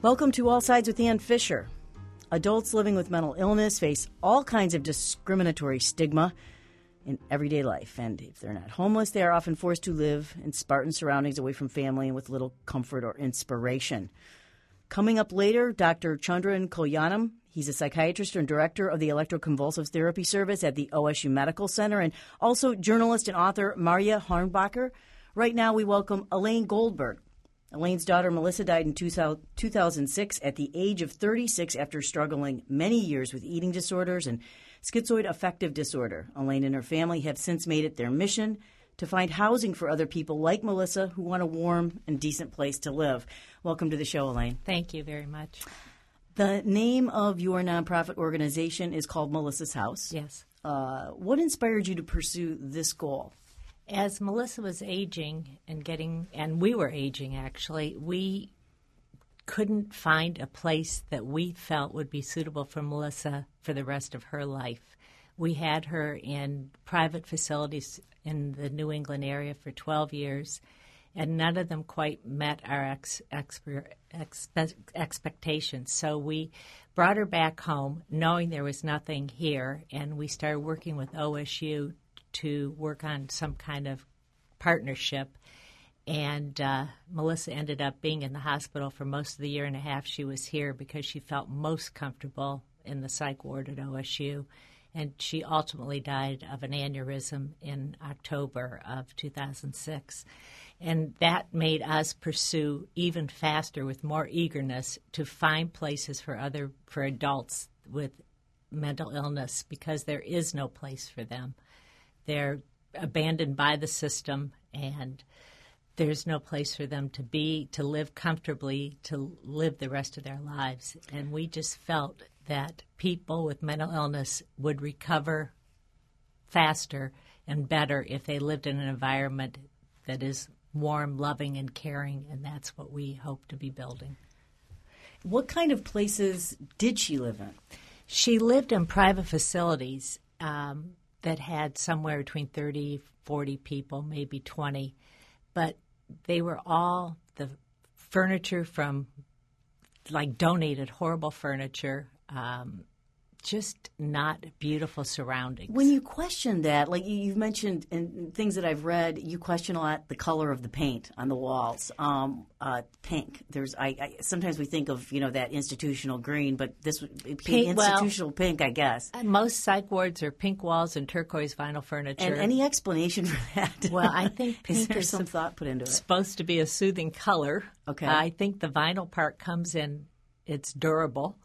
Welcome to All Sides with Ann Fisher. Adults living with mental illness face all kinds of discriminatory stigma in everyday life. And if they're not homeless, they are often forced to live in Spartan surroundings away from family and with little comfort or inspiration. Coming up later, Dr. Chandran Kalyanam. He's a psychiatrist and director of the Electroconvulsive Therapy Service at the OSU Medical Center, and also journalist and author Marja Hornbacher. Right now, we welcome Elaine Goldberg. Elaine's daughter, Melissa, died in 2006 at the age of 36 after struggling many years with eating disorders and schizoid affective disorder. Elaine and her family have since made it their mission to find housing for other people like Melissa who want a warm and decent place to live. Welcome to the show, Elaine. Thank you very much. The name of your nonprofit organization is called Melissa's House. Yes. What inspired you to pursue this goal? As Melissa was aging and we were aging actually, we couldn't find a place that we felt would be suitable for Melissa for the rest of her life. We had her in private facilities in the New England area for 12 years, and none of them quite met our expectations. So we brought her back home knowing there was nothing here, and we started working with OSU to work on some kind of partnership. And Melissa ended up being in the hospital for most of the year and a half she was here because she felt most comfortable in the psych ward at OSU. And she ultimately died of an aneurysm in October of 2006. And that made us pursue even faster with more eagerness to find places for adults with mental illness because there is no place for them. They're abandoned by the system, and there's no place for them to be, to live comfortably, to live the rest of their lives. And we just felt that people with mental illness would recover faster and better if they lived in an environment that is warm, loving, and caring, and that's what we hope to be building. What kind of places did she live in? She lived in private facilities that had somewhere between 30, 40 people, maybe 20. But they were all the furniture from, like, donated horrible furniture, just not beautiful surroundings. When you question that, like you've mentioned in things that I've read, you question a lot the color of the paint on the walls. Pink. Sometimes we think of that institutional green, but this institutional pink, I guess. Most psych wards are pink walls and turquoise vinyl furniture. And any explanation for that? Well, I think pink is some thought put into it. Supposed to be a soothing color. Okay. I think the vinyl part comes in; it's durable.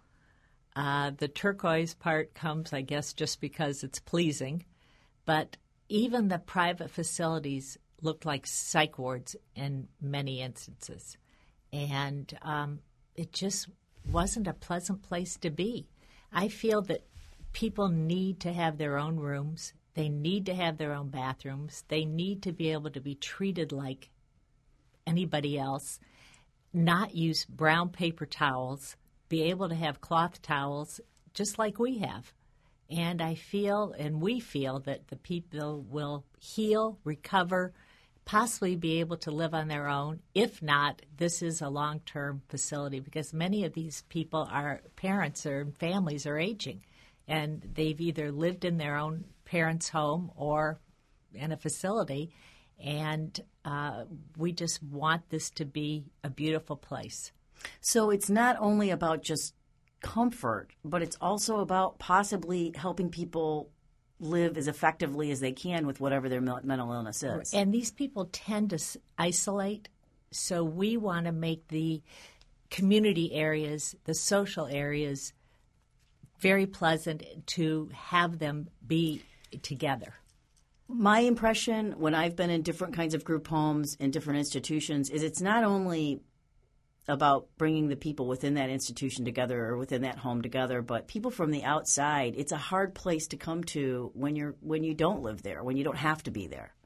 The turquoise part comes, I guess, just because it's pleasing. But even the private facilities looked like psych wards in many instances. And it just wasn't a pleasant place to be. I feel that people need to have their own rooms. They need to have their own bathrooms. They need to be able to be treated like anybody else, not use brown paper towels, be able to have cloth towels just like we have. And I feel, and we feel, that the people will heal, recover, possibly be able to live on their own. If not, this is a long-term facility because many of these people are parents or families are aging, and they've either lived in their own parents' home or in a facility, and we just want this to be a beautiful place. So it's not only about just comfort, but it's also about possibly helping people live as effectively as they can with whatever their mental illness is. And these people tend to isolate, so we want to make the community areas, the social areas, very pleasant to have them be together. My impression when I've been in different kinds of group homes in different institutions is it's not only about bringing the people within that institution together or within that home together, but people from the outside. It's a hard place to come to when you don't live there, when you don't have to be there.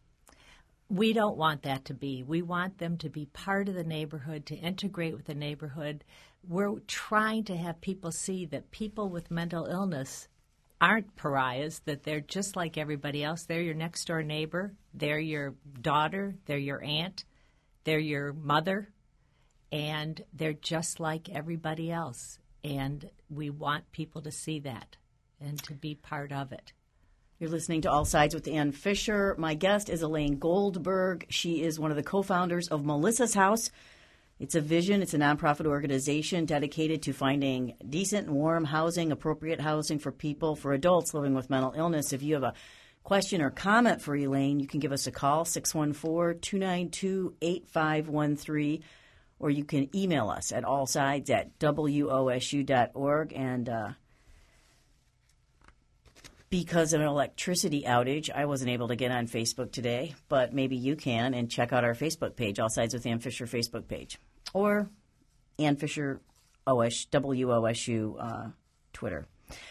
We don't want that to be. We want them to be part of the neighborhood, to integrate with the neighborhood. We're trying to have people see that people with mental illness aren't pariahs, that they're just like everybody else. They're your next door neighbor. They're your daughter. They're your aunt. They're your mother. and they're just like everybody else. And we want people to see that and to be part of it. You're listening to All Sides with Ann Fisher. My guest is Elaine Goldberg. She is one of the co-founders of Melissa's House. It's a vision. It's a nonprofit organization dedicated to finding decent and warm housing, appropriate housing for people, for adults living with mental illness. If you have a question or comment for Elaine, you can give us a call, 614-292-8513, or you can email us at allsides@wosu.org. And because of an electricity outage, I wasn't able to get on Facebook today, but maybe you can, and check out our Facebook page, All Sides with Ann Fisher Facebook page, or Ann Fisher WOSU Twitter.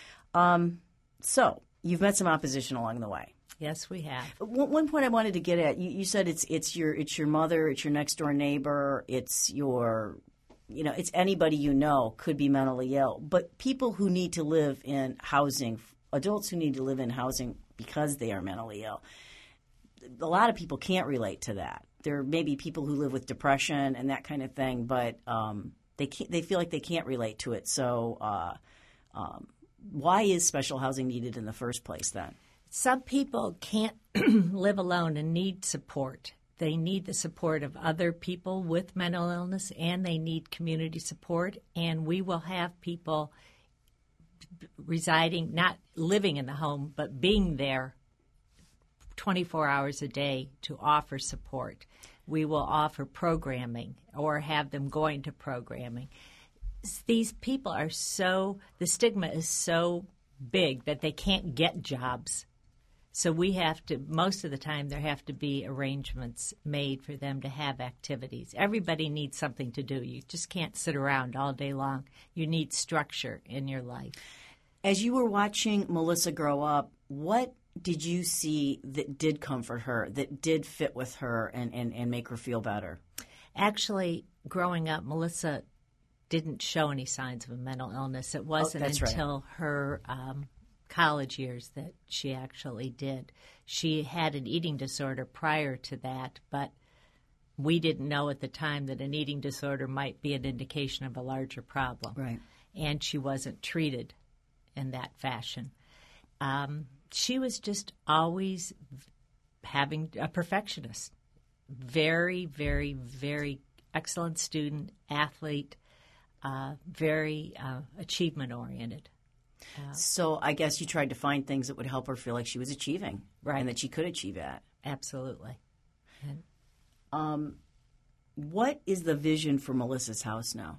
So you've met some opposition along the way. Yes, we have. One point I wanted to get at, you said it's your mother, it's your next door neighbor, it's your, it's anybody you know could be mentally ill, but people who need to live in housing, adults who need to live in housing because they are mentally ill, a lot of people can't relate to that. There may be people who live with depression and that kind of thing, but they feel like they can't relate to it. So why is special housing needed in the first place then? Some people can't live alone and need support. They need the support of other people with mental illness, and they need community support. And we will have people residing, not living in the home, but being there 24 hours a day to offer support. We will offer programming or have them going to programming. These people are the stigma is so big that they can't get jobs. So we have to, most of the time, there have to be arrangements made for them to have activities. Everybody needs something to do. You just can't sit around all day long. You need structure in your life. As you were watching Melissa grow up, what did you see that did comfort her, that did fit with her and make her feel better? Actually, growing up, Melissa didn't show any signs of a mental illness. It wasn't until her college years that she actually did. She had an eating disorder prior to that, but we didn't know at the time that an eating disorder might be an indication of a larger problem. Right. And she wasn't treated in that fashion. She was just always having a perfectionist. Very, very, very excellent student, athlete, very achievement-oriented. So I guess you tried to find things that would help her feel like she was achieving, right, and that she could achieve at. Absolutely. What is the vision for Melissa's House now?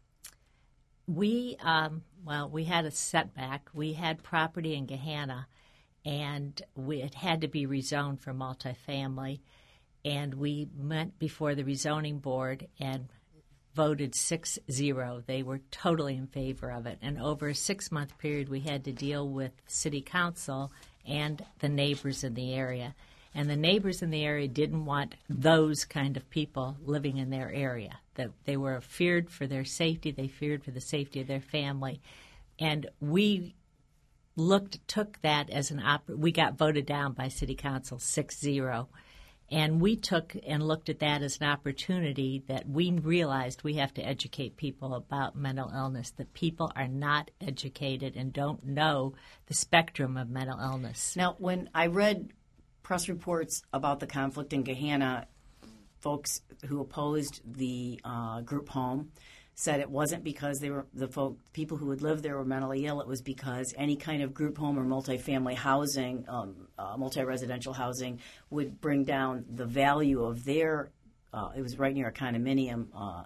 We had a setback. We had property in Gahanna, and it had to be rezoned for multifamily. And we went before the rezoning board and voted 6-0. They were totally in favor of it. And over a 6-month period, we had to deal with city council and the neighbors in the area. And the neighbors in the area didn't want those kind of people living in their area. That they were feared for their safety. They feared for the safety of their family. And we took that as we got voted down by city council 6-0. And we took and looked at that as an opportunity that we realized we have to educate people about mental illness, that people are not educated and don't know the spectrum of mental illness. Now, when I read press reports about the conflict in Gahanna, folks who opposed the group home said it wasn't because they were people who would live there were mentally ill. It was because any kind of group home or multifamily housing, multi-residential housing, would bring down the value of their. It was right near a condominium.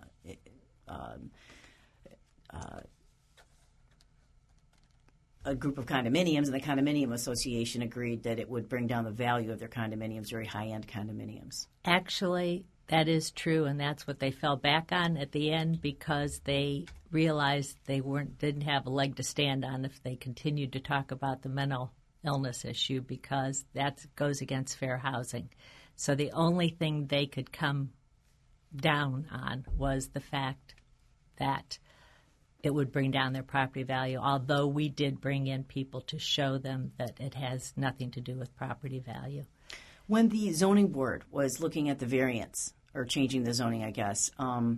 A group of condominiums, and the condominium association agreed that it would bring down the value of their condominiums, very high-end condominiums. Actually, that is true, and that's what they fell back on at the end because they realized they didn't have a leg to stand on if they continued to talk about the mental illness issue because that goes against fair housing. So the only thing they could come down on was the fact that it would bring down their property value, although we did bring in people to show them that it has nothing to do with property value. When the zoning board was looking at the variance, or changing the zoning, I guess,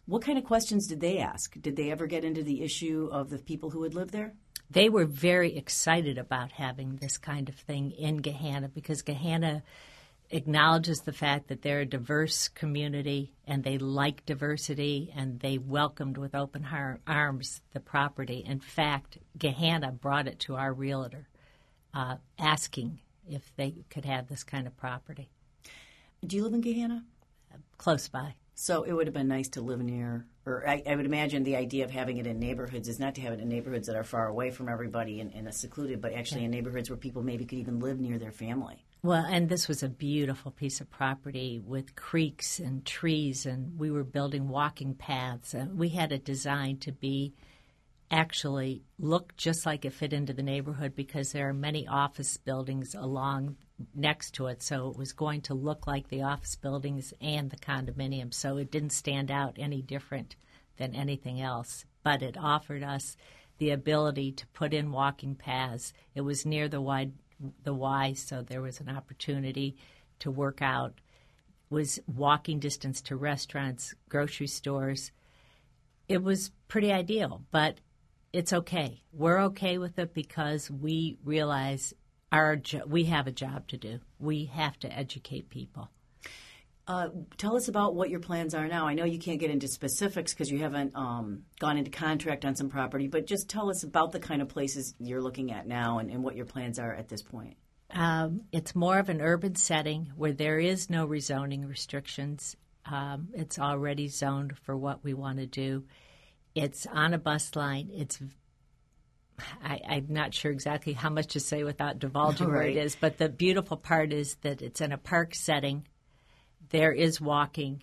What kind of questions did they ask? Did they ever get into the issue of the people who would live there? They were very excited about having this kind of thing in Gahanna because Gahanna acknowledges the fact that they're a diverse community and they like diversity and they welcomed with open arms the property. In fact, Gahanna brought it to our realtor asking if they could have this kind of property. Do you live in Gahanna? Close by. So it would have been nice to live near, or I would imagine the idea of having it in neighborhoods is not to have it in neighborhoods that are far away from everybody and secluded, but actually in neighborhoods where people maybe could even live near their family. Well, and this was a beautiful piece of property with creeks and trees, and we were building walking paths. We had it designed to be actually look just like it fit into the neighborhood because there are many office buildings along next to it, so it was going to look like the office buildings and the condominiums, so it didn't stand out any different than anything else. But it offered us the ability to put in walking paths. It was near the Y, so there was an opportunity to work out. It was walking distance to restaurants, grocery stores. It was pretty ideal, but it's okay. We're okay with it because we realize we have a job to do. We have to educate people. Tell us about what your plans are now. I know you can't get into specifics because you haven't gone into contract on some property, but just tell us about the kind of places you're looking at now and what your plans are at this point. It's more of an urban setting where there is no rezoning restrictions. It's already zoned for what we want to do. It's on a bus line. I'm not sure exactly how much to say without divulging where it is, but the beautiful part is that it's in a park setting. There is walking.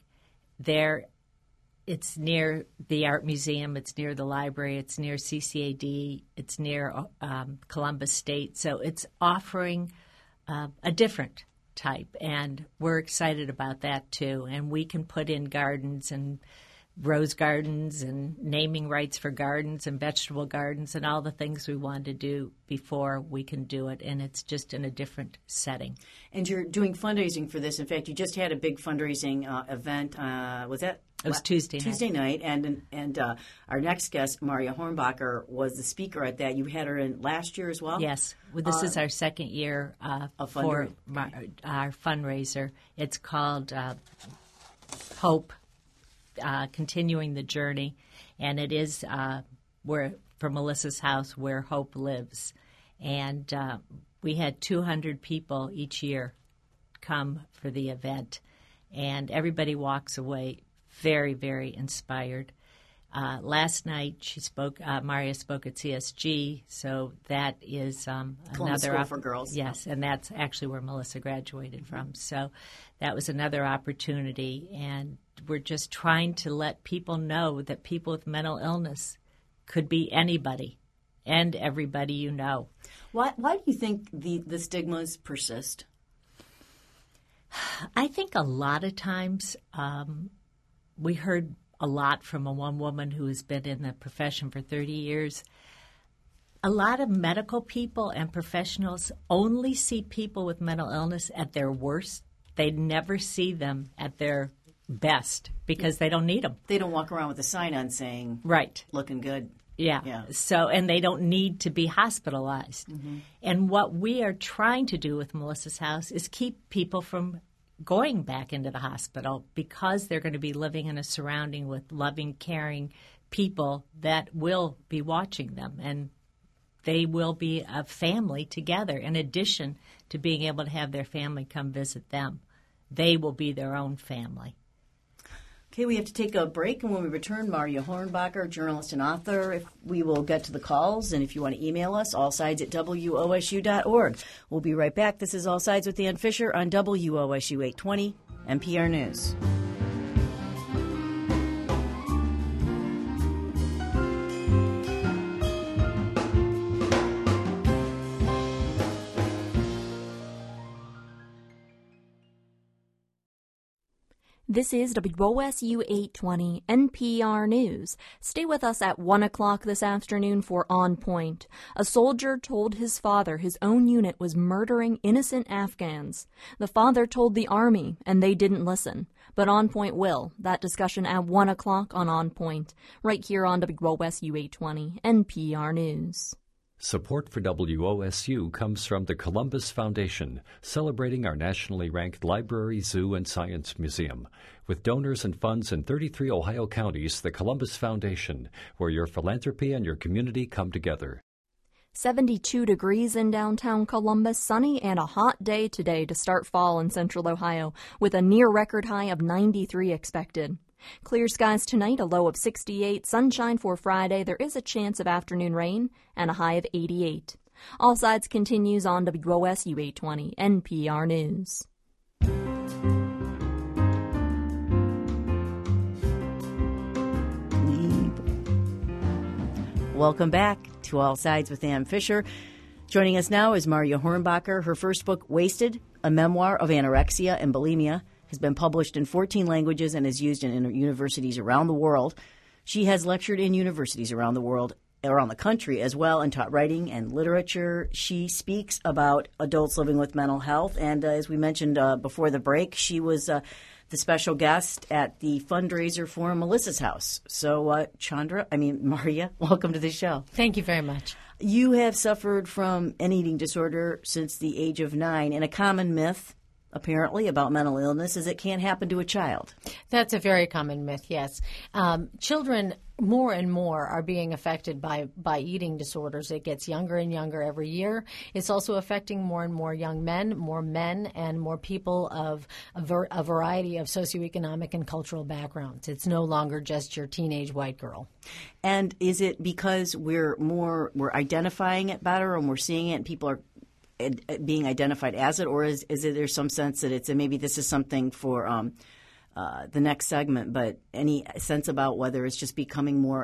It's near the Art Museum. It's near the library. It's near CCAD. It's near Columbus State. So it's offering a different type, and we're excited about that too. And we can put in gardens and rose gardens and naming rights for gardens and vegetable gardens and all the things we wanted to do before we can do it, and it's just in a different setting. And you're doing fundraising for this. In fact, you just had a big fundraising event. Was that? It was Tuesday night, and our next guest, Maria Hornbacher, was the speaker at that. You had her in last year as well? Yes. Well, this is our second year for our fundraiser. It's called Hope. Continuing the journey, and it is for Melissa's house where hope lives. And we had 200 people each year come for the event, and everybody walks away very, very inspired. Last night Maria spoke at CSG, so that is another School for Girls. Yes, and that's actually where Melissa graduated from. So that was another opportunity, and we're just trying to let people know that people with mental illness could be anybody and everybody you know. Why do you think the stigmas persist? I think a lot of times we heard a lot from one woman who has been in the profession for 30 years. A lot of medical people and professionals only see people with mental illness at their worst. They never see them at their best because they don't need them. They don't walk around with a sign on saying, right, looking good. Yeah. So, and they don't need to be hospitalized. Mm-hmm. And what we are trying to do with Melissa's house is keep people from going back into the hospital because they're going to be living in a surrounding with loving, caring people that will be watching them, and they will be a family together in addition to being able to have their family come visit them. They will be their own family. Okay, we have to take a break, and when we return, Maria Hornbacher, journalist and author, we will get to the calls, and if you want to email us, allsides@wosu.org. We'll be right back. This is All Sides with Ann Fisher on WOSU 820, NPR News. This is WOSU 820 NPR News. Stay with us at 1 o'clock this afternoon for On Point. A soldier told his father his own unit was murdering innocent Afghans. The father told the Army, and they didn't listen. But On Point will. That discussion at 1 o'clock on Point, right here on WOSU 820 NPR News. Support for WOSU comes from the Columbus Foundation, celebrating our nationally ranked library, zoo, and science museum. With donors and funds in 33 Ohio counties, the Columbus Foundation, where your philanthropy and your community come together. 72 degrees in downtown Columbus, sunny and a hot day today to start fall in central Ohio, with a near-record high of 93 expected. Clear skies tonight, a low of 68, sunshine for Friday. There is a chance of afternoon rain and a high of 88. All Sides continues on WOSU 820 NPR News. Welcome back to All Sides with Ann Fisher. Joining us now is Marja Hornbacher. Her first book, Wasted, a memoir of anorexia and bulimia, has been published in 14 languages and is used in universities around the world. She has lectured in universities around the world, around the country as well, and taught writing and literature. She speaks about adults living with mental health, and as we mentioned before the break, she was the special guest at the fundraiser for Melissa's House. So, Marja, welcome to the show. Thank you very much. You have suffered from an eating disorder since the age of 9, and a common myth apparently about mental illness is it can't happen to a child. That's a very common myth, yes. Children more and more are being affected by eating disorders. It gets younger and younger every year. It's also affecting more and more young men, and more people of a variety of socioeconomic and cultural backgrounds. It's no longer just your teenage white girl. And is it because we're identifying it better and we're seeing it and people are being identified as it, or is it there's some sense that it's, and maybe this is something for the next segment, but any sense about whether it's just becoming more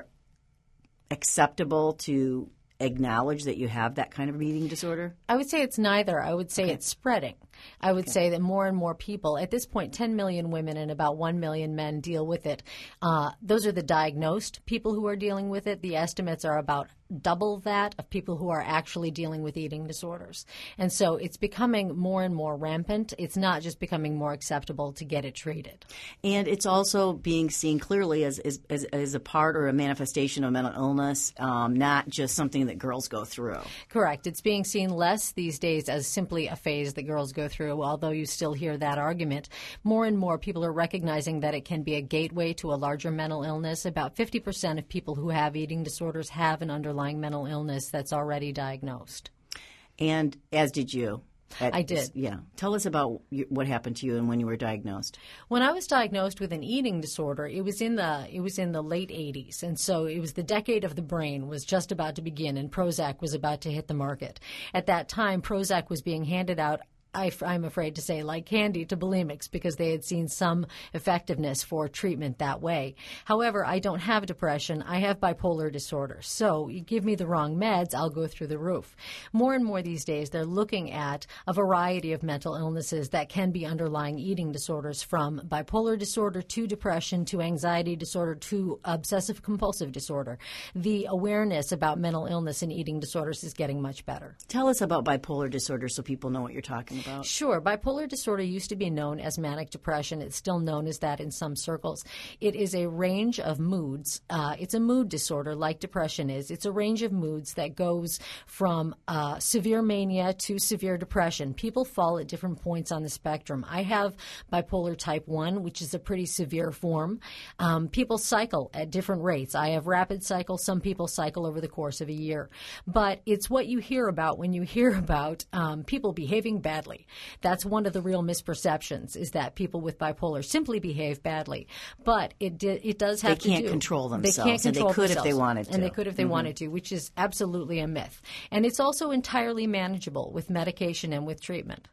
acceptable to acknowledge that you have that kind of eating disorder? I would say it's neither. I would say it's spreading. I would say that more and more people, at this point, 10 million women and about 1 million men deal with it. Those are the diagnosed people who are dealing with it. The estimates are about double that of people who are actually dealing with eating disorders. And so it's becoming more and more rampant. It's not just becoming more acceptable to get it treated. And it's also being seen clearly as a part or a manifestation of mental illness, not just something that girls go through. Correct. It's being seen less these days as simply a phase that girls go through, although you still hear that argument. More and more people are recognizing that it can be a gateway to a larger mental illness. About 50% of people who have eating disorders have an underlying mental illness that's already diagnosed. And as did you. I did. Yeah. Tell us about what happened to you and when you were diagnosed. When I was diagnosed with an eating disorder, it was in the late 80s, and so it was the decade of the brain was just about to begin, and Prozac was about to hit the market. At that time, Prozac was being handed out, I'm afraid to say, like candy to bulimics because they had seen some effectiveness for treatment that way. However, I don't have depression. I have bipolar disorder. So you give me the wrong meds, I'll go through the roof. More and more these days, they're looking at a variety of mental illnesses that can be underlying eating disorders, from bipolar disorder to depression to anxiety disorder to obsessive compulsive disorder. The awareness about mental illness and eating disorders is getting much better. Tell us about bipolar disorder so people know what you're talking about. Sure. Bipolar disorder used to be known as manic depression. It's still known as that in some circles. It is a range of moods. It's a mood disorder like depression is. It's a range of moods that goes from severe mania to severe depression. People fall at different points on the spectrum. I have bipolar type 1, which is a pretty severe form. People cycle at different rates. I have rapid cycle. Some people cycle over the course of a year. But it's what you hear about when you hear about people behaving badly. That's one of the real misperceptions, is that people with bipolar simply behave badly. But it does have to do. They can't control themselves. They can't control themselves. If they wanted to. And they could if they wanted to, which is absolutely a myth. And it's also entirely manageable with medication and with treatment.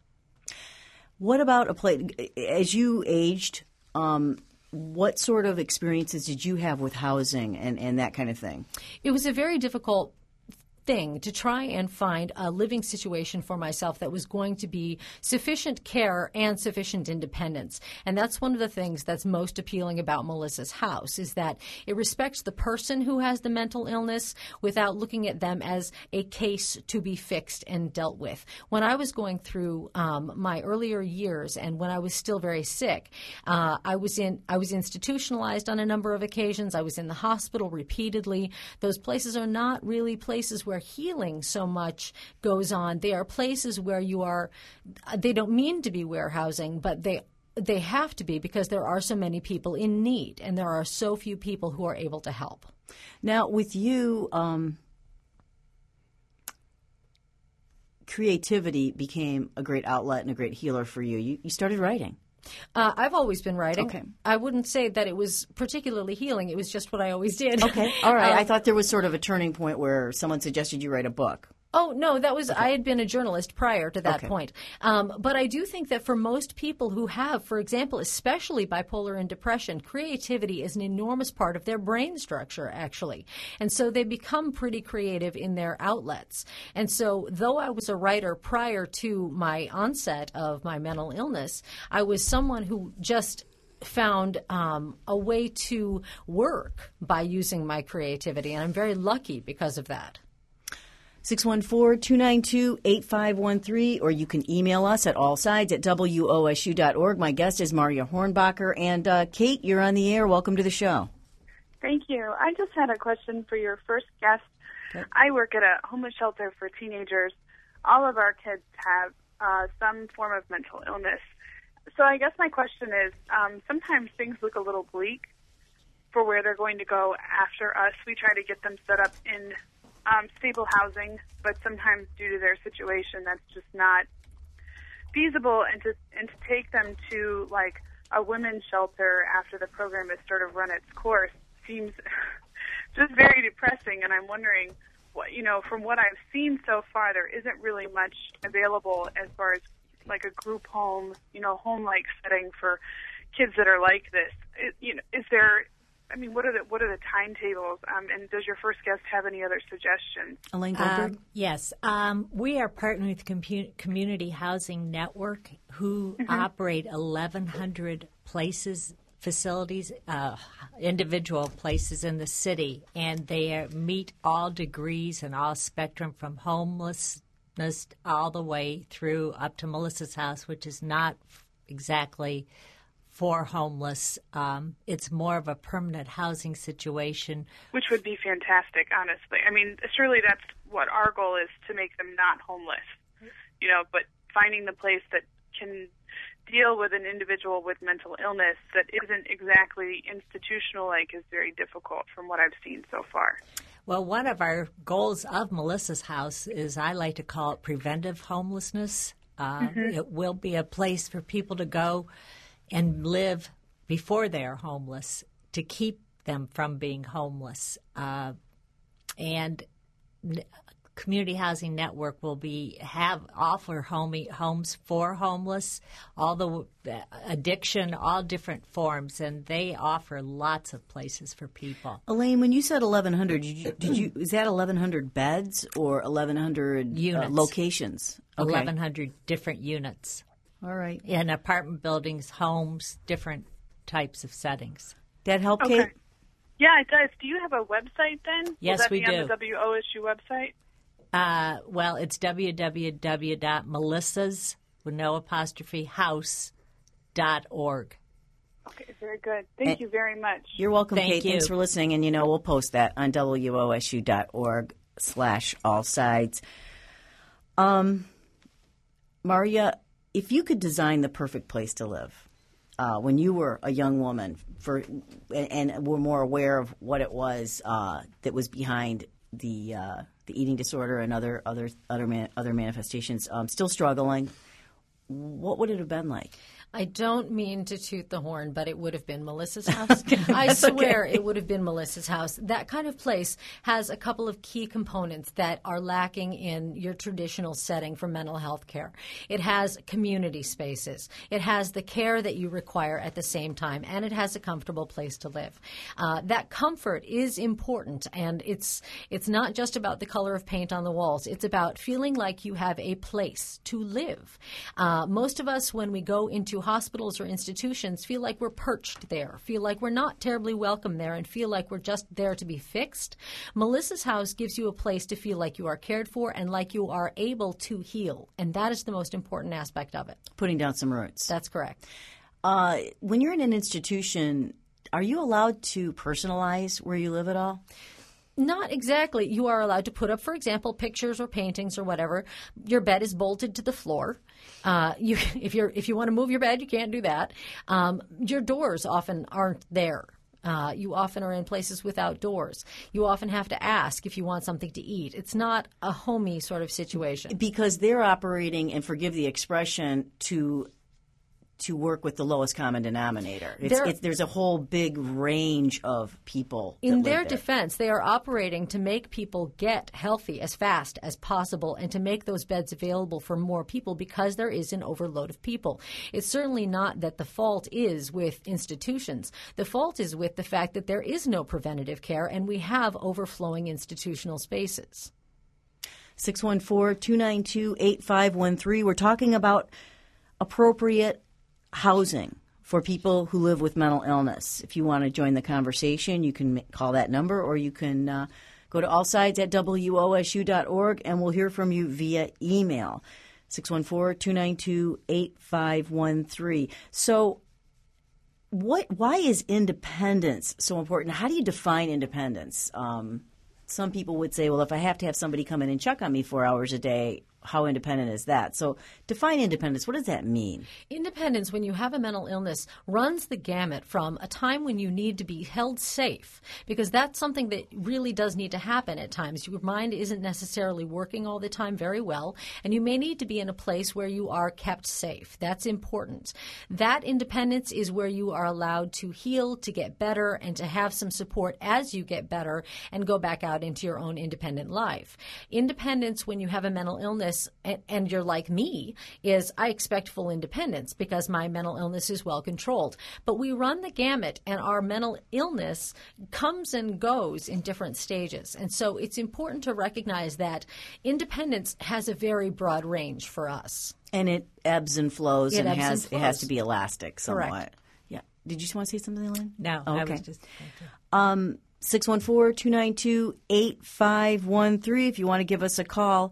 What about as you aged, what sort of experiences did you have with housing and that kind of thing? It was a very difficult thing to try and find a living situation for myself that was going to be sufficient care and sufficient independence. And that's one of the things that's most appealing about Melissa's house, is that it respects the person who has the mental illness without looking at them as a case to be fixed and dealt with. When I was going through my earlier years and when I was still very sick, I was institutionalized on a number of occasions. I was in the hospital repeatedly. Those places are not really places where healing so much goes on. They are places where they don't mean to be warehousing, but they have to be, because there are so many people in need and there are so few people who are able to help. Now, with you, creativity became a great outlet and a great healer for you. You started writing. I've always been writing. Okay. I wouldn't say that it was particularly healing. It was just what I always did. Okay. All right. I thought there was sort of a turning point where someone suggested you write a book. Oh, no, that was, I had been a journalist prior to that point. But I do think that for most people who have, for example, especially bipolar and depression, creativity is an enormous part of their brain structure, actually. And so they become pretty creative in their outlets. And so though I was a writer prior to my onset of my mental illness, I was someone who just found a way to work by using my creativity. And I'm very lucky because of that. 614-292-8513, or you can email us at allsides@wosu.org. My guest is Maria Hornbacher. And Kate, you're on the air. Welcome to the show. Thank you. I just had a question for your first guest. Okay. I work at a homeless shelter for teenagers. All of our kids have some form of mental illness. So I guess my question is, sometimes things look a little bleak for where they're going to go after us. We try to get them set up in stable housing, but sometimes due to their situation, that's just not feasible. And to take them to like a women's shelter after the program has sort of run its course seems just very depressing. And I'm wondering, from what I've seen so far, there isn't really much available as far as like a group home, home-like setting for kids that are like this. Is there? I mean, what are the timetables? And does your first guest have any other suggestions? Elaine Goldberg? Yes. We are partnering with Community Housing Network, who operate 1,100 facilities, individual places in the city, and they meet all degrees and all spectrum from homelessness all the way through up to Melissa's house, which is not exactly for homeless. It's more of a permanent housing situation. Which would be fantastic, honestly. I mean, surely that's what our goal is, to make them not homeless, but finding the place that can deal with an individual with mental illness that isn't exactly institutional-like is very difficult from what I've seen so far. Well, one of our goals of Melissa's house is, I like to call it preventive homelessness. It will be a place for people to go and live before they're homeless, to keep them from being homeless. And Community Housing Network will offer homes for homeless, all the addiction, all different forms, and they offer lots of places for people. Elaine, when you said 1,100, is that 1,100 beds or 1,100 locations? Okay. 1,100 different units. All right. In apartment buildings, homes, different types of settings. That help, okay. Kate? Yeah, it does. Do you have a website then? Yes, we do. Will that be on the WOSU website? Well, it's www.melissas, with no apostrophe, house.org. Okay, very good. Thank you very much. You're welcome, Thank Kate. you. Thanks for listening. And, we'll post that on wosu.org/allsides. Maria, if you could design the perfect place to live when you were a young woman and were more aware of what it was that was behind the eating disorder and other manifestations, still struggling, what would it have been like? I don't mean to toot the horn, but it would have been Melissa's house. I swear it would have been Melissa's house. That kind of place has a couple of key components that are lacking in your traditional setting for mental health care. It has community spaces. It has the care that you require at the same time, and it has a comfortable place to live. That comfort is important, and it's not just about the color of paint on the walls. It's about feeling like you have a place to live. Most of us, when we go into hospitals or institutions, feel like we're perched there, feel like we're not terribly welcome there, and feel like we're just there to be fixed. Melissa's house gives you a place to feel like you are cared for and like you are able to heal, and that is the most important aspect of it. Putting down some roots. That's correct. When you're in an institution, are you allowed to personalize where you live at all? Not exactly. You are allowed to put up, for example, pictures or paintings or whatever. Your bed is bolted to the floor. If you want to move your bed, you can't do that. Your doors often aren't there. You often are in places without doors. You often have to ask if you want something to eat. It's not a homey sort of situation. Because they're operating, and forgive the expression, to work with the lowest common denominator. There's a whole big range of people. In their defense, they are operating to make people get healthy as fast as possible and to make those beds available for more people because there is an overload of people. It's certainly not that the fault is with institutions. The fault is with the fact that there is no preventative care and we have overflowing institutional spaces. 614-292-8513. We're talking about appropriate housing for people who live with mental illness. If you want to join the conversation, you can call that number, or you can go to allsides@wosu.org, and we'll hear from you via email, 614-292-8513. So why is independence so important? How do you define independence? Some people would say, well, if I have to have somebody come in and check on me 4 hours a day, how independent is that? So define independence. What does that mean? Independence, when you have a mental illness, runs the gamut from a time when you need to be held safe, because that's something that really does need to happen at times. Your mind isn't necessarily working all the time very well, and you may need to be in a place where you are kept safe. That's important. That independence is where you are allowed to heal, to get better, and to have some support as you get better and go back out into your own independent life. Independence, when you have a mental illness, and you're like me, is I expect full independence because my mental illness is well controlled. But we run the gamut, and our mental illness comes and goes in different stages. And so it's important to recognize that independence has a very broad range for us. And it ebbs and flows, It has to be elastic somewhat. Correct. Yeah. Did you want to say something, Lynn? No, okay. I was just... 614-292-8513 if you want to give us a call.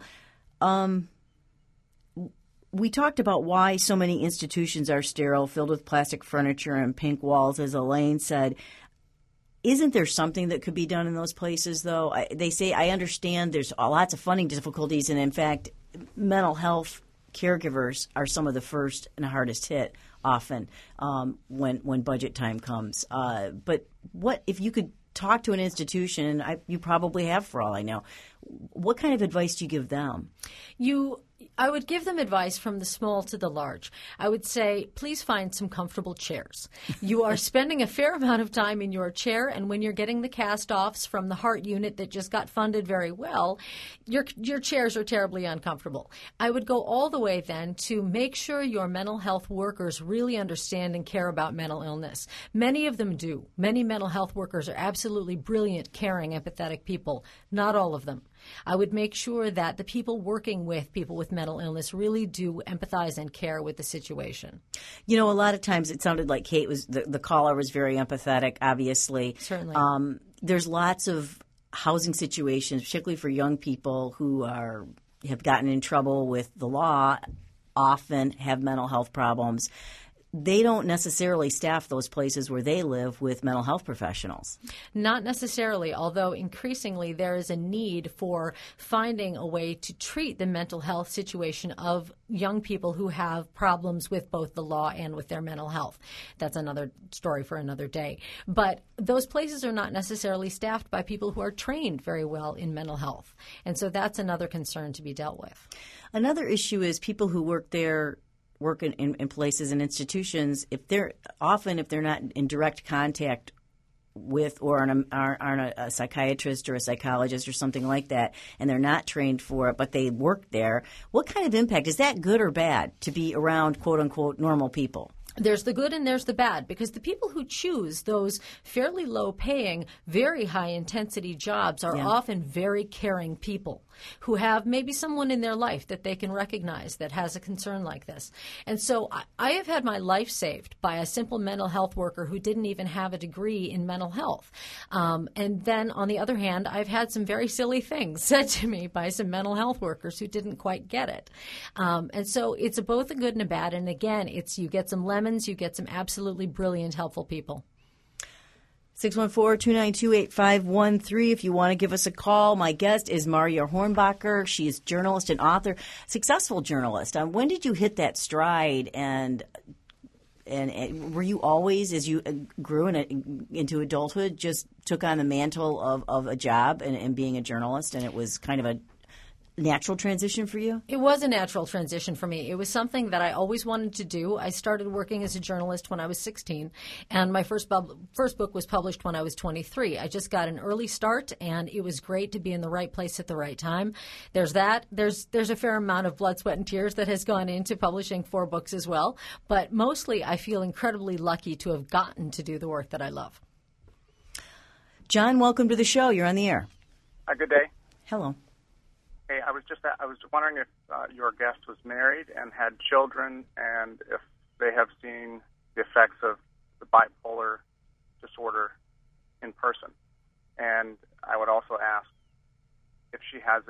We talked about why so many institutions are sterile, filled with plastic furniture and pink walls, as Elaine said. Isn't there something that could be done in those places, though? They say, I understand there's lots of funding difficulties, and in fact, mental health caregivers are some of the first and hardest hit often when budget time comes. But what if you could talk to an institution, and you probably have for all I know, what kind of advice do you give them? I would give them advice from the small to the large. I would say, please find some comfortable chairs. You are spending a fair amount of time in your chair, and when you're getting the cast-offs from the heart unit that just got funded very well, your chairs are terribly uncomfortable. I would go all the way then to make sure your mental health workers really understand and care about mental illness. Many of them do. Many mental health workers are absolutely brilliant, caring, empathetic people. Not all of them. I would make sure that the people working with people with mental illness really do empathize and care with the situation. You know, a lot of times it sounded like Kate was the caller was very empathetic, obviously. Certainly. There's lots of housing situations, particularly for young people who have gotten in trouble with the law, often have mental health problems. They don't necessarily staff those places where they live with mental health professionals. Not necessarily, although increasingly there is a need for finding a way to treat the mental health situation of young people who have problems with both the law and with their mental health. That's another story for another day. But those places are not necessarily staffed by people who are trained very well in mental health. And so that's another concern to be dealt with. Another issue is people who work there work in places and institutions, if they're not in direct contact with or aren't a psychiatrist or a psychologist or something like that, and they're not trained for it, but they work there, what kind of impact? Is that good or bad to be around, quote-unquote, normal people? There's the good and there's the bad, because the people who choose those fairly low-paying, very high-intensity jobs are often very caring people who have maybe someone in their life that they can recognize that has a concern like this. And so I have had my life saved by a simple mental health worker who didn't even have a degree in mental health. And then, on the other hand, I've had some very silly things said to me by some mental health workers who didn't quite get it. And so it's both a good and a bad. And again, you get some lemons, you get some absolutely brilliant, helpful people. 614-292-8513 if you want to give us a call. My guest is Marja Hornbacher. She is journalist and author, successful journalist. When did you hit that stride, and were you always, as you grew into adulthood, just took on the mantle of a job and being a journalist, and it was kind of a natural transition for you? It was a natural transition for me. It was something that I always wanted to do. I started working as a journalist when I was 16, and my first book was published when I was 23. I just got an early start, and it was great to be in the right place at the right time. There's that. There's a fair amount of blood, sweat, and tears that has gone into publishing 4 books as well, but mostly I feel incredibly lucky to have gotten to do the work that I love. John, welcome to the show. You're on the air. Good day. Hello. Hey, I was wondering if your guest was married and had children, and if they have seen the effects of the bipolar disorder in person. And I would also ask if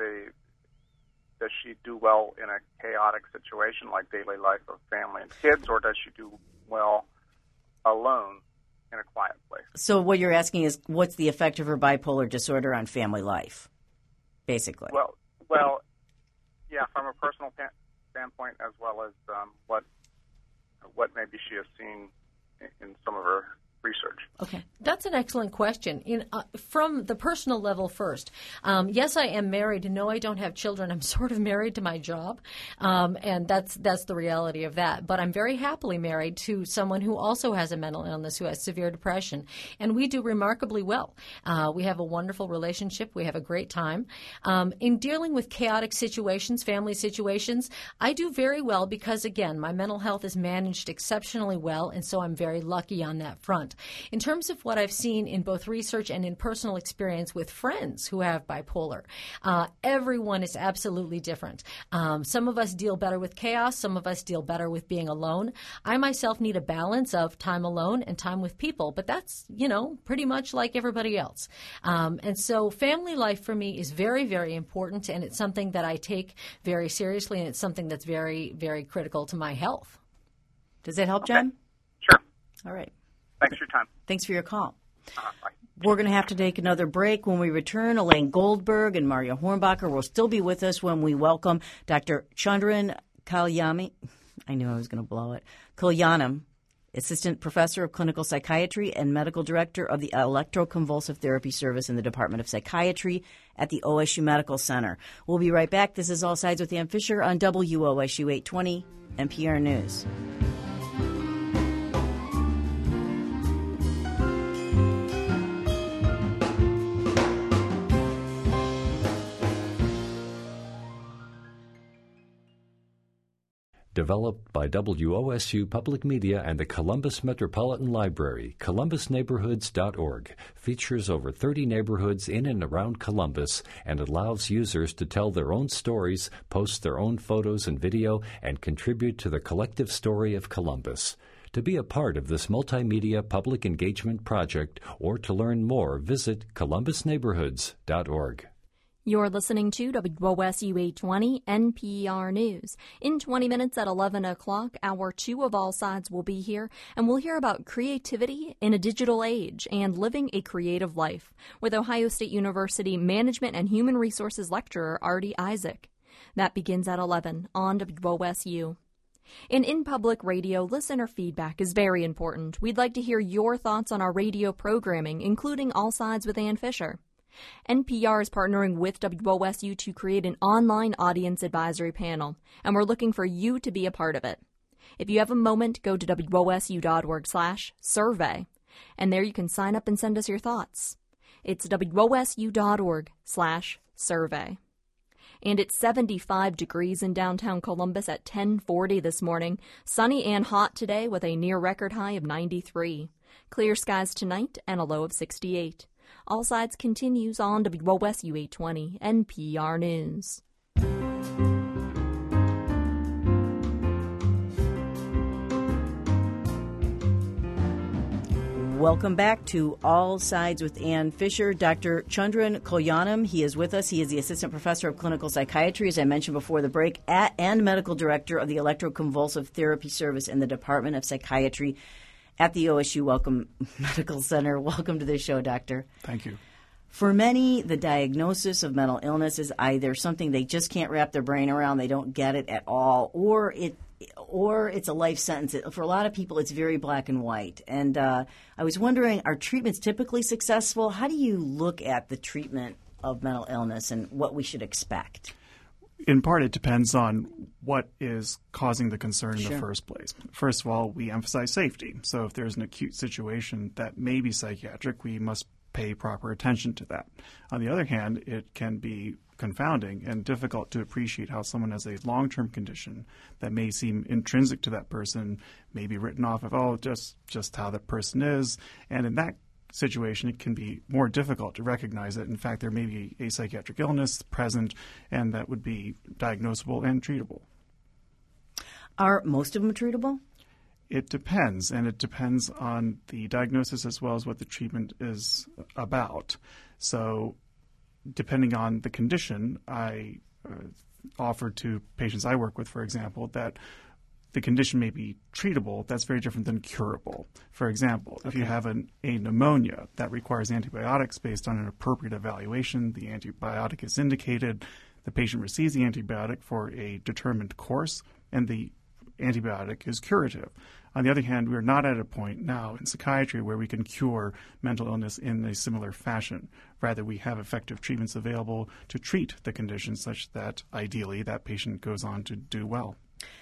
does she do well in a chaotic situation like daily life of family and kids, or does she do well alone in a quiet place? So what you're asking is, what's the effect of her bipolar disorder on family life, basically? Well, yeah, from a personal standpoint, as well as what maybe she has seen in some of her research. Okay, that's an excellent question. From the personal level first, yes, I am married. No, I don't have children. I'm sort of married to my job, and that's the reality of that. But I'm very happily married to someone who also has a mental illness, who has severe depression, and we do remarkably well. We have a wonderful relationship. We have a great time. In dealing with chaotic situations, family situations, I do very well because, again, my mental health is managed exceptionally well, and so I'm very lucky on that front. In terms of what I've seen in both research and in personal experience with friends who have bipolar, everyone is absolutely different. Some of us deal better with chaos. Some of us deal better with being alone. I myself need a balance of time alone and time with people, but that's, pretty much like everybody else. And so family life for me is very, very important, and it's something that I take very seriously, and it's something that's very, very critical to my health. Does that help, John? Okay. Sure. All right. Thanks for your time. Thanks for your call. Bye. We're going to have to take another break. When we return, Elaine Goldberg and Marja Hornbacher will still be with us when we welcome Dr. Chandran Kalyani. I knew I was going to blow it. Kalyanam, Assistant Professor of Clinical Psychiatry and Medical Director of the Electroconvulsive Therapy Service in the Department of Psychiatry at the OSU Medical Center. We'll be right back. This is All Sides with Ann Fisher on WOSU 820 NPR News. Developed by WOSU Public Media and the Columbus Metropolitan Library, columbusneighborhoods.org features over 30 neighborhoods in and around Columbus and allows users to tell their own stories, post their own photos and video, and contribute to the collective story of Columbus. To be a part of this multimedia public engagement project or to learn more, visit columbusneighborhoods.org. You're listening to WOSU 820 NPR News. In 20 minutes at 11 o'clock, Hour 2 of All Sides will be here, and we'll hear about creativity in a digital age and living a creative life with Ohio State University Management and Human Resources lecturer Artie Isaac. That begins at 11 on WOSU. In public radio, listener feedback is very important. We'd like to hear your thoughts on our radio programming, including All Sides with Ann Fisher. NPR is partnering with WOSU to create an online audience advisory panel, and we're looking for you to be a part of it. If you have a moment, go to wosu.org/survey, and there you can sign up and send us your thoughts. It's wosu.org/survey. And it's 75 degrees in downtown Columbus at 10:40 this morning. Sunny and hot today with a near record high of 93. Clear skies tonight and a low of 68. All Sides continues on WOSU 820 NPR News. Welcome back to All Sides with Ann Fisher. Dr. Chandran Kalyanam, he is with us. He is the Assistant Professor of Clinical Psychiatry, as I mentioned before the break, and Medical Director of the Electroconvulsive Therapy Service in the Department of Psychiatry at the OSU Wellcome Medical Center. Welcome to the show, Doctor. Thank you. For many, the diagnosis of mental illness is either something they just can't wrap their brain around, they don't get it at all, or it's a life sentence. For a lot of people, it's very black and white. And I was wondering, are treatments typically successful? How do you look at the treatment of mental illness and what we should expect? In part, it depends on what is causing the concern in Sure. the first place. First of all, we emphasize safety. So if there's an acute situation that may be psychiatric, we must pay proper attention to that. On the other hand, it can be confounding and difficult to appreciate how someone has a long-term condition that may seem intrinsic to that person, may be written off of, just how that person is. And in that situation, it can be more difficult to recognize that, in fact, there may be a psychiatric illness present and that would be diagnosable and treatable. Are most of them treatable? It depends, and it depends on the diagnosis as well as what the treatment is about. So depending on the condition, I offer to patients I work with, for example, that the condition may be treatable. That's very different than curable. For example, if you have a pneumonia that requires antibiotics based on an appropriate evaluation, the antibiotic is indicated, the patient receives the antibiotic for a determined course, and the antibiotic is curative. On the other hand, we're not at a point now in psychiatry where we can cure mental illness in a similar fashion. Rather, we have effective treatments available to treat the condition such that ideally that patient goes on to do well.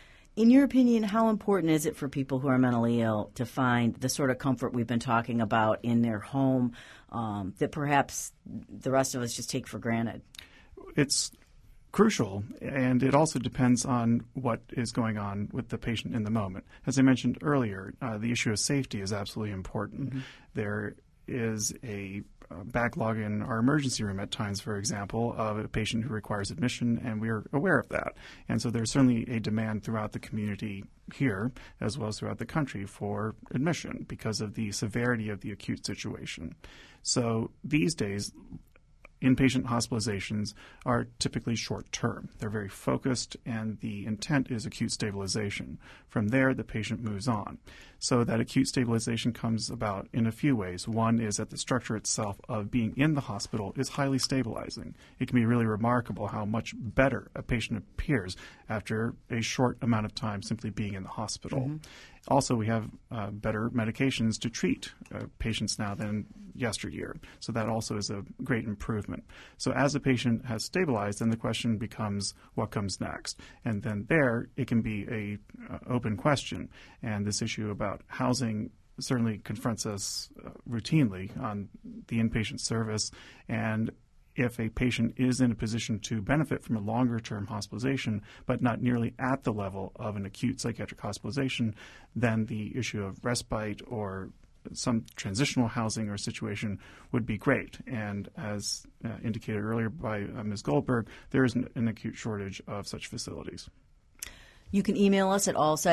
In your opinion, how important is it for people who are mentally ill to find the sort of comfort we've been talking about in their home that perhaps the rest of us just take for granted? It's crucial, and it also depends on what is going on with the patient in the moment. As I mentioned earlier, the issue of safety is absolutely important. Mm-hmm. There is a backlog in our emergency room at times, for example, of a patient who requires admission, and we're aware of that. And so there's certainly a demand throughout the community here, as well as throughout the country, for admission because of the severity of the acute situation. So these days, inpatient hospitalizations are typically short-term. They're very focused, and the intent is acute stabilization. From there, the patient moves on. So that acute stabilization comes about in a few ways. One is that the structure itself of being in the hospital is highly stabilizing. It can be really remarkable how much better a patient appears after a short amount of time simply being in the hospital. Mm-hmm. Also, we have better medications to treat patients now than yesteryear. So that also is a great improvement. So as a patient has stabilized, then the question becomes what comes next. And then there, it can be a open question. And this issue about housing certainly confronts us routinely on the inpatient service. And if a patient is in a position to benefit from a longer-term hospitalization, but not nearly at the level of an acute psychiatric hospitalization, then the issue of respite or some transitional housing or situation would be great. And as indicated earlier by Ms. Goldberg, there is an acute shortage of such facilities. You can email us at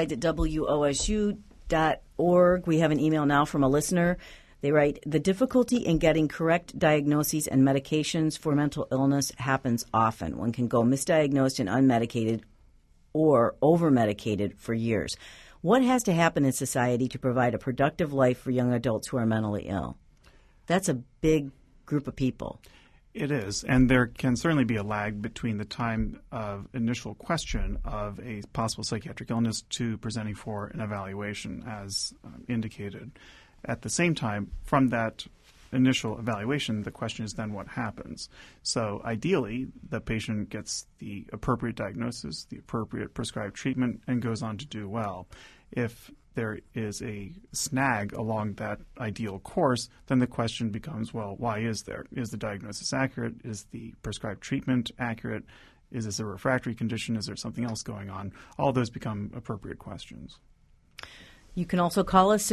allsides@wosu.org. We have an email now from a listener. They write, the difficulty in getting correct diagnoses and medications for mental illness happens often. One can go misdiagnosed and unmedicated or over-medicated for years. What has to happen in society to provide a productive life for young adults who are mentally ill? That's a big group of people. It is, and there can certainly be a lag between the time of initial question of a possible psychiatric illness to presenting for an evaluation, as indicated. At the same time, from that initial evaluation, the question is then what happens. So ideally, the patient gets the appropriate diagnosis, the appropriate prescribed treatment, and goes on to do well. If there is a snag along that ideal course, then the question becomes, well, why is there? Is the diagnosis accurate? Is the prescribed treatment accurate? Is this a refractory condition? Is there something else going on? All those become appropriate questions. You can also call us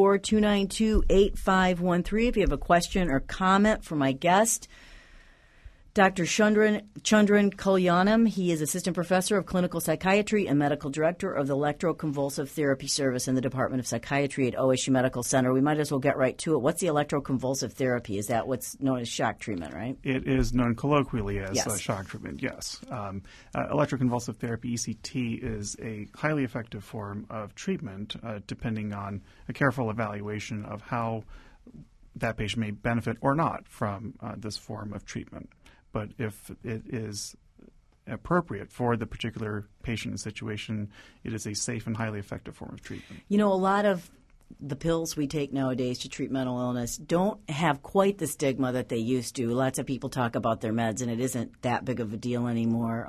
614-292-8513 if you have a question or comment for my guest, Dr. Chandran Kalyanam. He is Assistant Professor of Clinical Psychiatry and Medical Director of the Electroconvulsive Therapy Service in the Department of Psychiatry at OSU Medical Center. We might as well get right to it. What's the electroconvulsive therapy? Is that what's known as shock treatment, right? It is known colloquially as shock treatment, yes. Electroconvulsive therapy, ECT, is a highly effective form of treatment depending on a careful evaluation of how that patient may benefit or not from this form of treatment. But if it is appropriate for the particular patient and situation, it is a safe and highly effective form of treatment. You know, a lot of the pills we take nowadays to treat mental illness don't have quite the stigma that they used to. Lots of people talk about their meds, and it isn't that big of a deal anymore.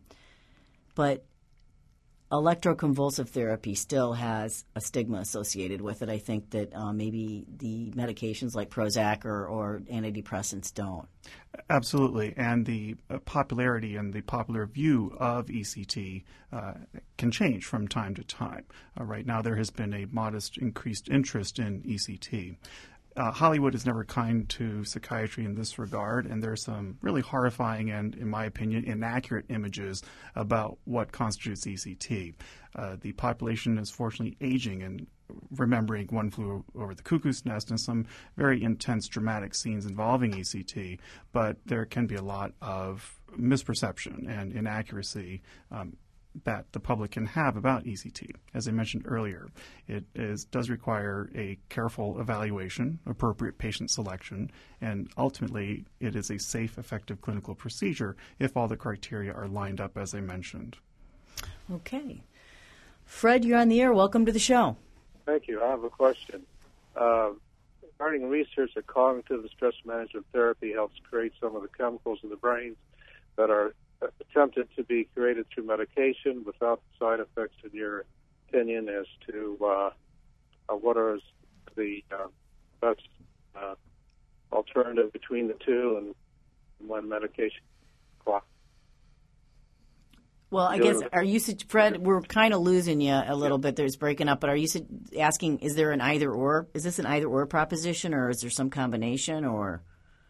But electroconvulsive therapy still has a stigma associated with it. I think that maybe the medications like Prozac or antidepressants don't. Absolutely. And the popularity and the popular view of ECT can change from time to time. Right now there has been a modest increased interest in ECT. Hollywood is never kind to psychiatry in this regard, and there's some really horrifying and, in my opinion, inaccurate images about what constitutes ECT. The population is fortunately aging and remembering One Flew Over the Cuckoo's Nest and some very intense dramatic scenes involving ECT, but there can be a lot of misperception and inaccuracy that the public can have about ECT. As I mentioned earlier, it does require a careful evaluation, appropriate patient selection, and ultimately it is a safe, effective clinical procedure if all the criteria are lined up as I mentioned. Okay. Fred, you're on the air. Welcome to the show. Thank you. I have a question. Regarding research that cognitive stress management therapy helps create some of the chemicals in the brain that are attempted to be created through medication without side effects, in your opinion, as to what are the best alternative between the two and when medication clock? Well, I guess, are you, Fred, we're kind of losing you a little bit. There's breaking up, but are you asking, is there an either-or? Is this an either-or proposition, or is there some combination, or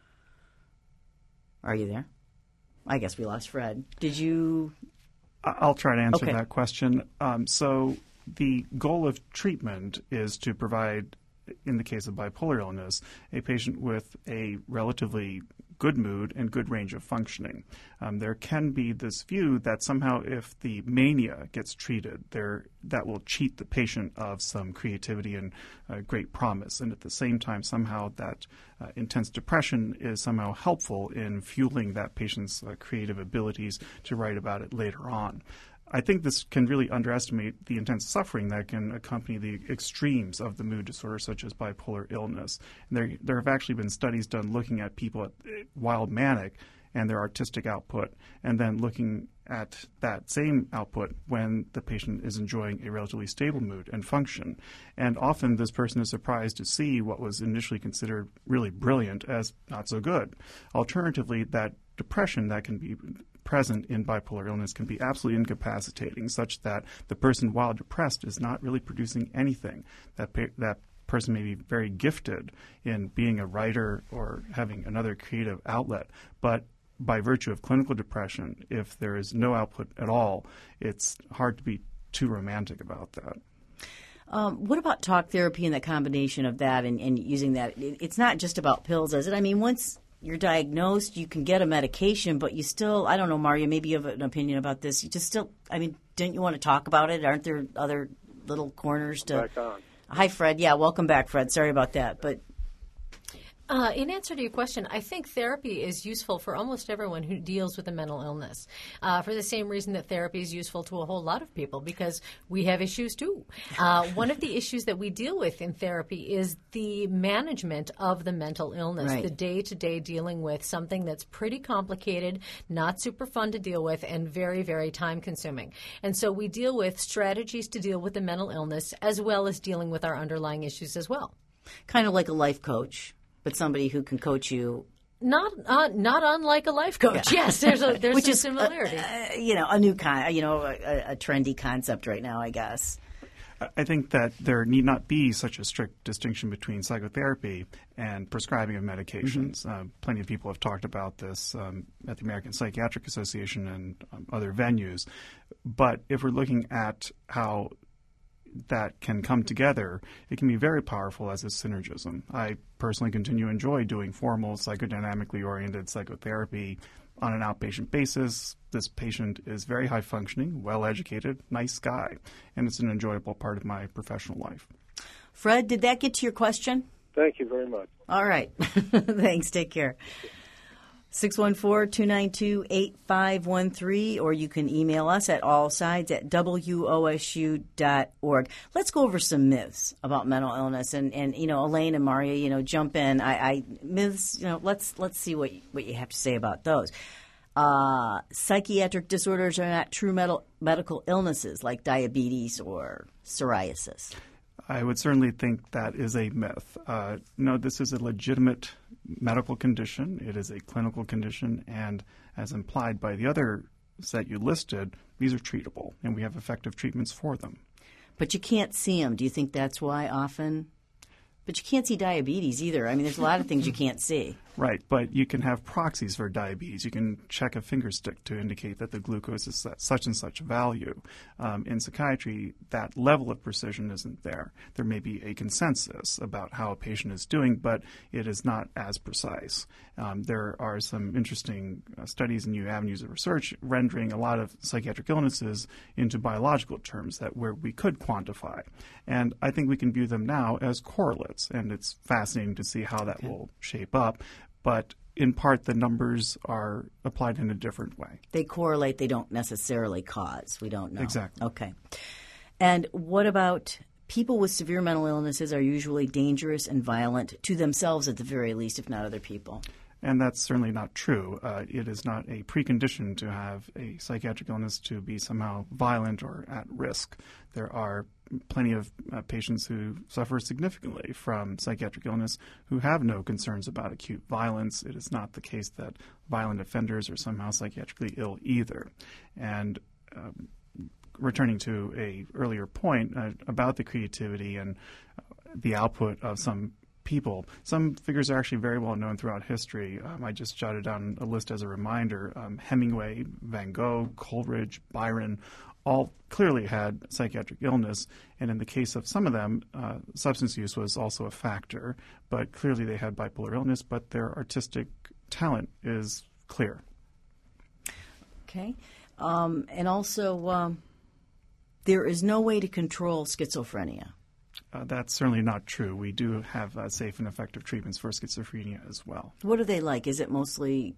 are you there? I guess we lost Fred. Did you? I'll try to answer that question. So the goal of treatment is to provide, in the case of bipolar illness, a patient with a relatively good mood and good range of functioning. There can be this view that somehow if the mania gets treated, that will cheat the patient of some creativity and great promise. And at the same time, somehow that intense depression is somehow helpful in fueling that patient's creative abilities to write about it later on. I think this can really underestimate the intense suffering that can accompany the extremes of the mood disorder, such as bipolar illness. And there have actually been studies done looking at people at wild manic and their artistic output, and then looking at that same output when the patient is enjoying a relatively stable mood and function. And often this person is surprised to see what was initially considered really brilliant as not so good. Alternatively, that depression that can be present in bipolar illness can be absolutely incapacitating, such that the person, while depressed, is not really producing anything. That person may be very gifted in being a writer or having another creative outlet, but by virtue of clinical depression, if there is no output at all, it's hard to be too romantic about that. What about talk therapy and the combination of that and using that? It's not just about pills, is it? I mean, once you're diagnosed, you can get a medication, but you still, I don't know, Maria, maybe you have an opinion about this. You just still, I mean, didn't you want to talk about it? Aren't there other little corners to... Back on. Hi, Fred. Yeah, welcome back, Fred. Sorry about that. But In answer to your question, I think therapy is useful for almost everyone who deals with a mental illness, for the same reason that therapy is useful to a whole lot of people, because we have issues too. One of the issues that we deal with in therapy is the management of the mental illness, Right. the day-to-day dealing with something that's pretty complicated, not super fun to deal with, and very, very time-consuming. And so we deal with strategies to deal with the mental illness as well as dealing with our underlying issues as well. Kind of like a life coach, but somebody who can coach you. Not unlike a life coach. Yeah. Yes, there's Which some is, similarity. A new a trendy concept right now, I guess. I think that there need not be such a strict distinction between psychotherapy and prescribing of medications. Plenty of people have talked about this at the American Psychiatric Association and other venues. But if we're looking at how that can come together, it can be very powerful as a synergism. I personally continue to enjoy doing formal psychodynamically oriented psychotherapy on an outpatient basis. This patient is very high functioning, well educated, nice guy, and it's an enjoyable part of my professional life. Fred, did that get to your question? Thank you very much. All right. Thanks. Take care. 614-292-8513, or you can email us at allsides@wosu.org. Let's go over some myths about mental illness, and Elaine and Maria, jump in. Myths, let's see what you have to say about those. Psychiatric disorders are not true medical illnesses like diabetes or psoriasis. I would certainly think that is a myth. No, this is a legitimate medical condition. It is a clinical condition, and as implied by the other set you listed, these are treatable, and we have effective treatments for them. But you can't see them. Do you think that's why often? But you can't see diabetes either. I mean, there's a lot of things you can't see. Right, but you can have proxies for diabetes. You can check a finger stick to indicate that the glucose is at such and such value. In psychiatry, that level of precision isn't there. There may be a consensus about how a patient is doing, but it is not as precise. There are some interesting studies and new avenues of research rendering a lot of psychiatric illnesses into biological terms that where we could quantify. And I think we can view them now as correlates, and it's fascinating to see how that will shape up. But in part, the numbers are applied in a different way. They correlate. They don't necessarily cause. We don't know. Exactly. Okay. And what about people with severe mental illnesses are usually dangerous and violent to themselves at the very least, if not other people? And that's certainly not true. It is not a precondition to have a psychiatric illness to be somehow violent or at risk. There are plenty of patients who suffer significantly from psychiatric illness who have no concerns about acute violence. It is not the case that violent offenders are somehow psychiatrically ill either. And returning to an earlier point about the creativity and the output of some people. Some figures are actually very well known throughout history. I just jotted down a list as a reminder. Hemingway, Van Gogh, Coleridge, Byron, all clearly had psychiatric illness. And in the case of some of them, substance use was also a factor. But clearly they had bipolar illness, but their artistic talent is clear. Okay. And also, there is no way to control schizophrenia. That's certainly not true. We do have safe and effective treatments for schizophrenia as well. What are they like? Is it mostly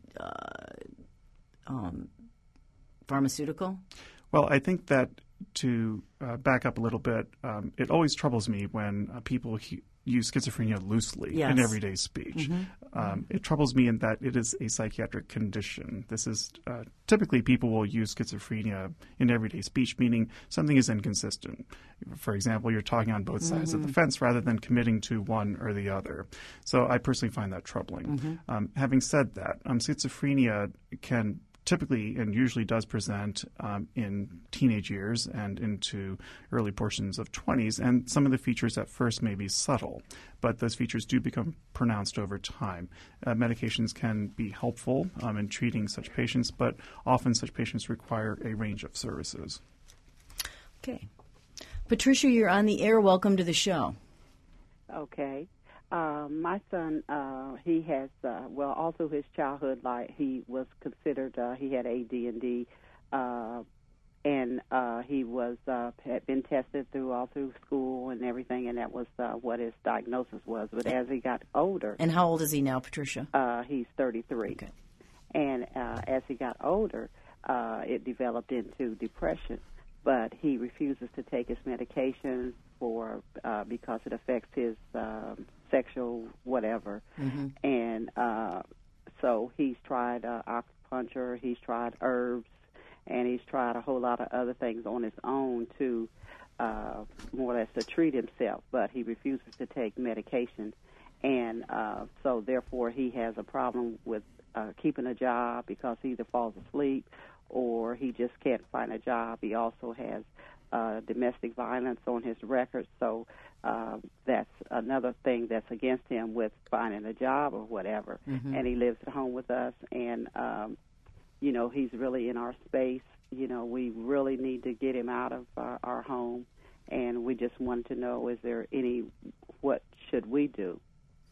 pharmaceutical? Well, I think that to back up a little bit, it always troubles me when people use schizophrenia loosely in everyday speech. It troubles me in that it is a psychiatric condition. This is typically people will use schizophrenia in everyday speech, meaning something is inconsistent. For example, you're talking on both sides of the fence rather than committing to one or the other. So I personally find that troubling. Having said that, schizophrenia can typically and usually does present in teenage years and into early portions of 20s, and some of the features at first may be subtle, but those features do become pronounced over time. Medications can be helpful in treating such patients, but often such patients require a range of services. Okay. Patricia, you're on the air. Welcome to the show. Okay. My son, he has, all through his childhood life, he was considered, he had AD&D, and he was had been tested all through school and everything, and that was what his diagnosis was. But as he got older, And how old is he now, Patricia? He's 33. Okay. And as he got older, it developed into depression. But he refuses to take his medication because it affects his sexual whatever. Mm-hmm. And so he's tried acupuncture, he's tried herbs, and he's tried a whole lot of other things on his own to more or less to treat himself. But he refuses to take medication. And so therefore he has a problem with keeping a job because he either falls asleep or he just can't find a job. He also has domestic violence on his record, so that's another thing that's against him with finding a job or whatever. Mm-hmm. And he lives at home with us, and, he's really in our space. We really need to get him out of our home, and we just wanted to know, what should we do?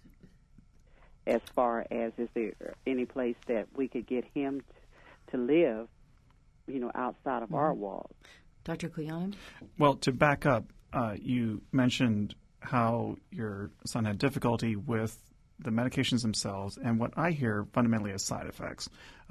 As far as, is there any place that we could get him to live, outside of our walls? Dr. Cleon? Well, to back up, you mentioned how your son had difficulty with the medications themselves, and what I hear fundamentally is side effects.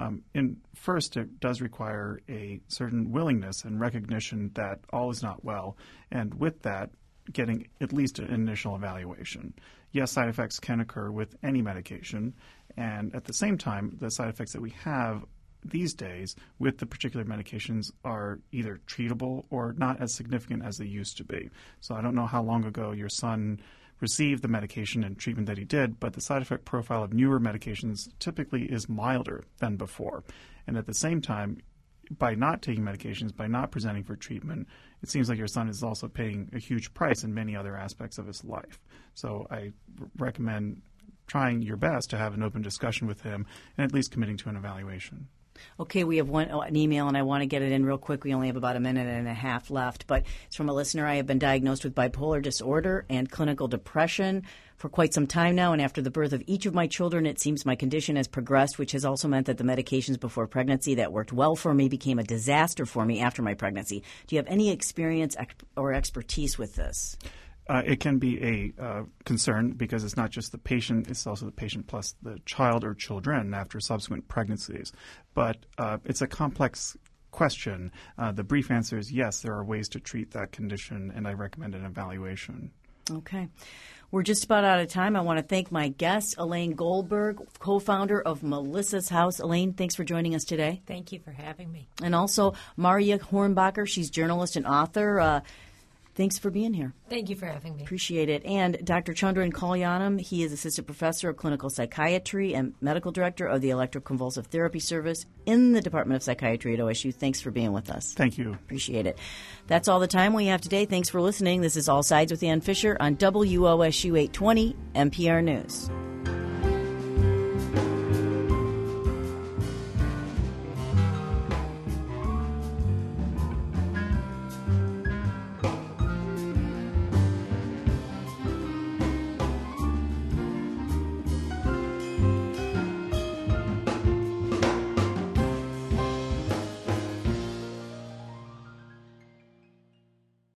First, it does require a certain willingness and recognition that all is not well, and with that, getting at least an initial evaluation. Yes, side effects can occur with any medication, and at the same time, the side effects that we have these days with the particular medications are either treatable or not as significant as they used to be. So I don't know how long ago your son received the medication and treatment that he did, but the side effect profile of newer medications typically is milder than before. And at the same time, by not taking medications, by not presenting for treatment, it seems like your son is also paying a huge price in many other aspects of his life. So I recommend trying your best to have an open discussion with him and at least committing to an evaluation. Okay, we have an email, and I want to get it in real quick. We only have about a minute and a half left, but it's from a listener. I have been diagnosed with bipolar disorder and clinical depression for quite some time now, and after the birth of each of my children, it seems my condition has progressed, which has also meant that the medications before pregnancy that worked well for me became a disaster for me after my pregnancy. Do you have any experience or expertise with this? It can be a concern because it's not just the patient, it's also the patient plus the child or children after subsequent pregnancies. But it's a complex question. The brief answer is yes, there are ways to treat that condition, and I recommend an evaluation. Okay. We're just about out of time. I want to thank my guest, Elaine Goldberg, co-founder of Melissa's House. Elaine, thanks for joining us today. Thank you for having me. And also Maria Hornbacher. She's journalist and author. Thanks for being here. Thank you for having me. Appreciate it. And Dr. Chandran Kalyanam, he is assistant professor of clinical psychiatry and medical director of the Electroconvulsive Therapy Service in the Department of Psychiatry at OSU. Thanks for being with us. Thank you. Appreciate it. That's all the time we have today. Thanks for listening. This is All Sides with Ann Fisher on WOSU 820 NPR News.